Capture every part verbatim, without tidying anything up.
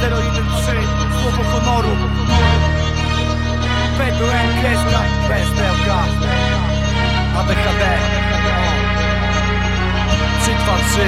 zero jeden trzy, słowo honoru. P D M, kreska, P S T L K, A D H D, trzy dwa trzy.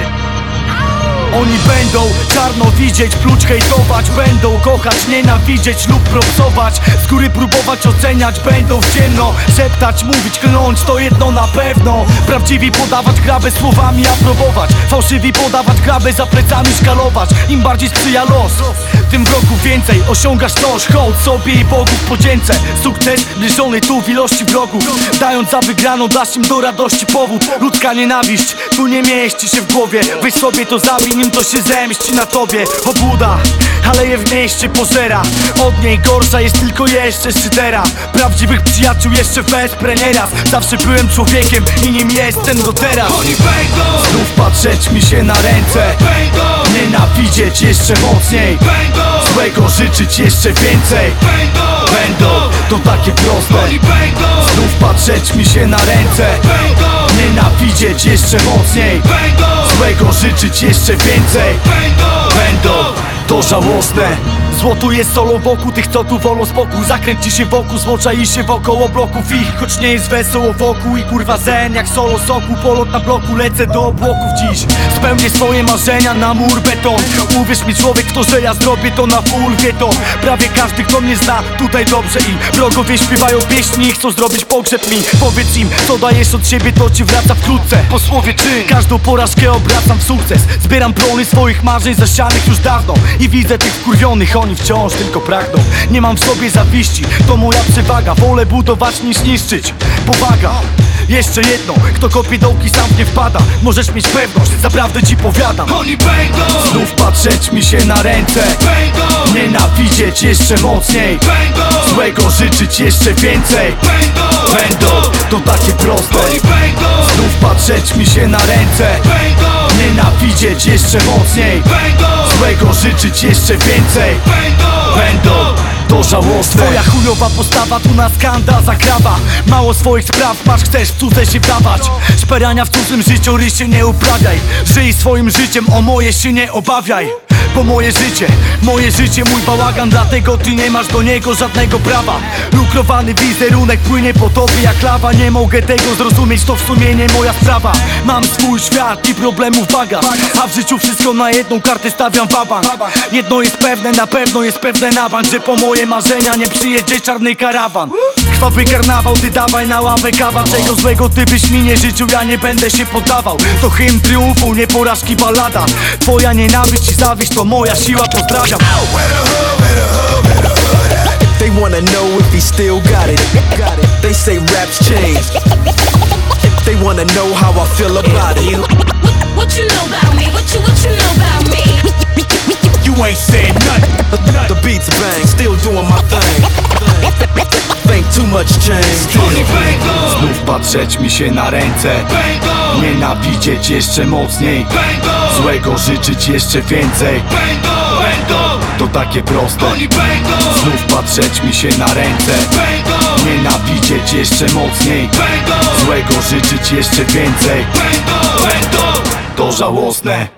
Oni będą czarno widzieć, pluć hejtować, będą kochać, nienawidzieć lub propsować, z góry próbować oceniać, będą w ciemno szeptać, mówić, klnąć, to jedno na pewno. Prawdziwi podawać grabę słowami, aprobować, fałszywi podawać grabę za plecami, szkalować. Im bardziej sprzyja los, tym wrogów więcej. Osiągasz coś, hołd sobie i Bogów podzięce. Sukces bliżony tu w ilości wrogów, dając za wygraną dasz im do radości powód. Ludzka nienawiść tu nie mieści się w głowie, weź sobie to zabij, nim to się zemści na tobie. Obłuda, ale je w mieście pożera, od niej gorsza jest tylko jeszcze szydera. Prawdziwych przyjaciół jeszcze wesprę nieraz. Zawsze byłem człowiekiem i nim jestem do teraz. Oni będą znów patrzeć mi się na ręce, będą nienawidzieć jeszcze mocniej, będą złego życzyć jeszcze więcej. będą Będą, to takie proste. Oni będą Znów patrzeć mi się na ręce, będą nienawidzieć jeszcze mocniej, będą złego życzyć jeszcze więcej. będą Będą, to żałosne. Złotu jest solo wokół tych, co tu wolą spokój. Zakręci się wokół, zmoczai się wokoło bloków ich. Choć nie jest wesoło wokół i kurwa zen jak solo soku. Polot na bloku, lecę do obłoków dziś. Spełnię swoje marzenia na mur beton. Uwierz mi człowiek w to, że ja zrobię to na full, wie to. Prawie każdy, kto mnie zna tutaj dobrze i wrogowie śpiewają pieśni i chcą zrobić pogrzeb mi. Powiedz im, co dajesz od siebie, to ci wraca wkrótce. Po słowie czyn, każdą porażkę obracam w sukces. Zbieram plony swoich marzeń zasianych już dawno i widzę tych wkurwionych, oni wciąż tylko pragną. Nie mam w sobie zawiści, to moja przewaga. Wolę budować niż niszczyć. Powaga, jeszcze jedno, kto kopie dołki sam nie wpada. Możesz mieć pewność, zaprawdę ci powiadam. Oni będą Znów patrzeć mi się na ręce, będą nienawidzieć jeszcze mocniej, będą złego życzyć jeszcze więcej. będą Będą, to takie proste. Oni będą Znów patrzeć mi się na ręce, będą nienawidzieć jeszcze mocniej, będą złego życzyć jeszcze więcej. będą Będą, to żałosne. Twoja chujowa postawa tu na skandal zakrawa. Mało swoich spraw masz, chcesz w cudze się wdawać. Szperania w cudzym życiu rysie nie uprawiaj. Żyj swoim życiem, o moje się nie obawiaj. Bo moje życie, moje życie, mój bałagan, dlatego ty nie masz do niego żadnego prawa. Lukrowany wizerunek płynie po tobie jak lawa. Nie mogę tego zrozumieć, to w sumie nie moja sprawa. Mam swój świat i problemów bagaż, a w życiu wszystko na jedną kartę stawiam waban. Jedno jest pewne, na pewno jest pewne na bank, że po moje marzenia nie przyjedzie czarny karawan. Krwawy karnawał, ty dawaj na ławę kawa. Czego złego ty byś mi nie życzył, ja nie będę się poddawał. To hymn triumfu, nie porażki ballada. Twoja nienawiść i zawiść to moja siła, pozdrawiam. They wanna know if he still got it. They say rap's changed. They wanna know how I feel about it. What you know about me? What you what you know about me? You ain't said nothing. The beats bang, still doing my thing. Think too much change. Oni będą Znów patrzeć mi się na ręce, będą nienawidzieć jeszcze mocniej, będą złego życzyć jeszcze więcej. będą będą To takie proste. Oni będą Znów patrzeć mi się na ręce, będą nienawidzieć jeszcze mocniej, będą złego życzyć jeszcze więcej. będą będą To żałosne.